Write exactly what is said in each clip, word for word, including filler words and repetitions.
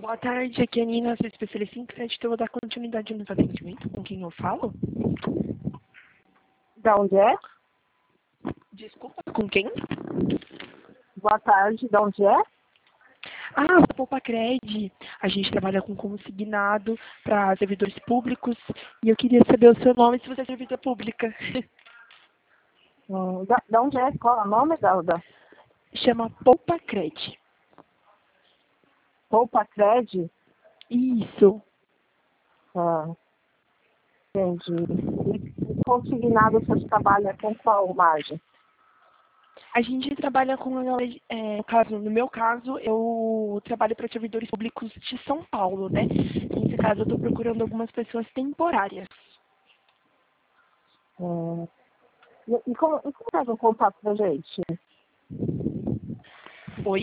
Boa tarde, aqui é a Nina, sou especialista em crédito. Eu vou dar continuidade no atendimento. Com quem eu falo? Da onde é? Desculpa, com quem? Boa tarde, da onde é? Ah, Poupa Cred. A gente trabalha com consignado para servidores públicos e eu queria saber o seu nome se você é servidora pública. Hum, da, da onde é? Qual é o nome, Dalda? Chama Poupa Cred. Poupa Cred? Isso. Ah, entendi. E, e consignado você trabalha com qual margem? A gente trabalha com, é, no, caso, no meu caso, eu trabalho para servidores públicos de São Paulo, né? Nesse caso, eu estou procurando algumas pessoas temporárias. Hum, e, e como, e como faz um contato com a gente? Oi?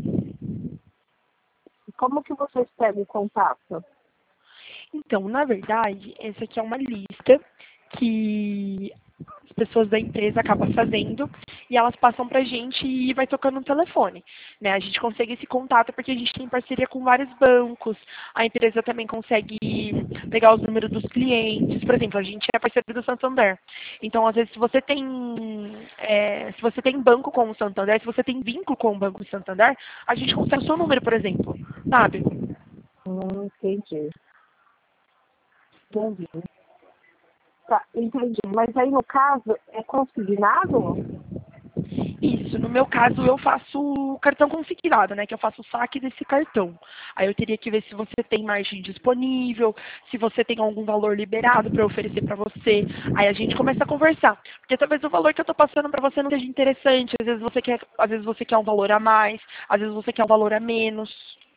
E como que vocês pegam o contato? Então, na verdade, essa aqui é uma lista que as pessoas da empresa acabam fazendo e elas passam pra gente e vai tocando no telefone, né? A gente consegue esse contato porque a gente tem parceria com vários bancos, a empresa também consegue pegar os números dos clientes, por exemplo, a gente é parceiro do Santander. Então, às vezes, se você tem, é, se você tem banco com o Santander, se você tem vínculo com o Banco do Santander, a gente consegue o seu número, por exemplo, sabe? Hum, entendi. Entendi. Tá, entendi. Mas aí, no caso, é consignado? Isso, no meu caso eu faço o cartão consignado, né? Que eu faço o saque desse cartão. Aí eu teria que ver se você tem margem disponível, se você tem algum valor liberado para oferecer para você. Aí a gente começa a conversar. Porque talvez o valor que eu estou passando para você não seja interessante. Às vezes você quer, às vezes você quer um valor a mais, às vezes você quer um valor a menos.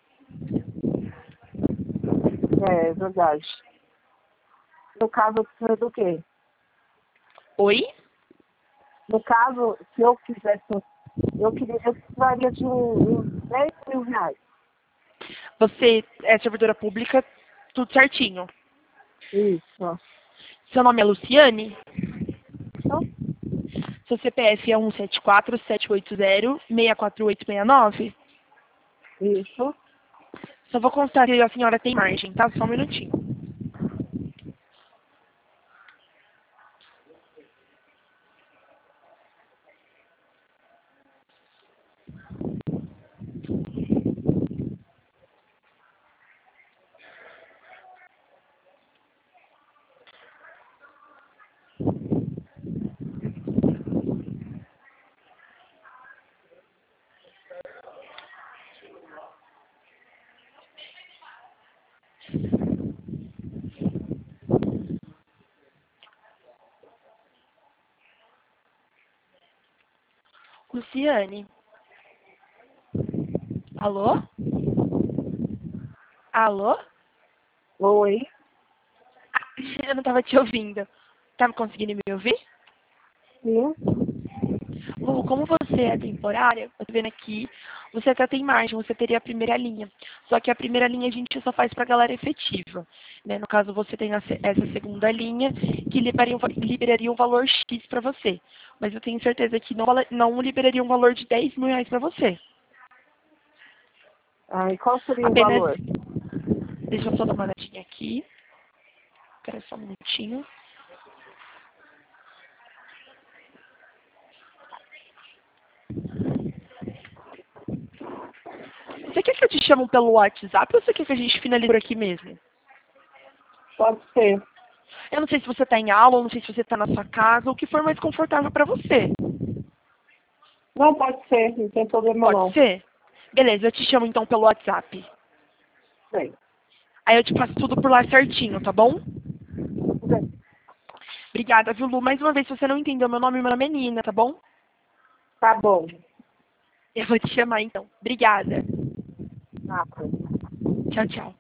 É verdade. No caso, precisa do quê? Oi? No caso, se eu quisesse, eu queria, eu precisaria de um, uns dez mil reais. Você é servidora pública, tudo certinho. Isso. Seu nome é Luciane? Isso. Seu C P F é um sete quatro sete oito zero seis quatro oito seis nove? Isso. Só vou constar que a senhora tem margem, tá? Só um minutinho. Luciane? Alô? Alô? Oi. Eu não estava te ouvindo. Tá conseguindo me ouvir? Sim. Lu, como você é temporária, eu tô vendo aqui, você até tem margem, você teria a primeira linha. Só que a primeira linha a gente só faz para galera efetiva. Né? No caso, você tem essa segunda linha que liberaria, liberaria um valor X para você. Mas eu tenho certeza que não, não liberaria um valor de dez mil reais para você. Ah, e qual seria o Apenas, valor? deixa eu só dar uma olhadinha aqui. Espera só um minutinho. Você quer que eu te chamo pelo WhatsApp ou você quer que a gente finalize por aqui mesmo? Pode ser. Eu não sei se você está em aula, eu não sei se você está na sua casa, o que for mais confortável para você. Não, pode ser, não tem problema Pode não. ser? Beleza, eu te chamo então pelo WhatsApp. Sei. Aí eu te passo tudo por lá certinho, tá bom? Sei. Obrigada, viu, Lu? Mais uma vez, se você não entendeu meu nome, meu nome é Nina, tá bom? Tá bom. Eu vou te chamar então. Obrigada. Tá, tá. Tchau, tchau.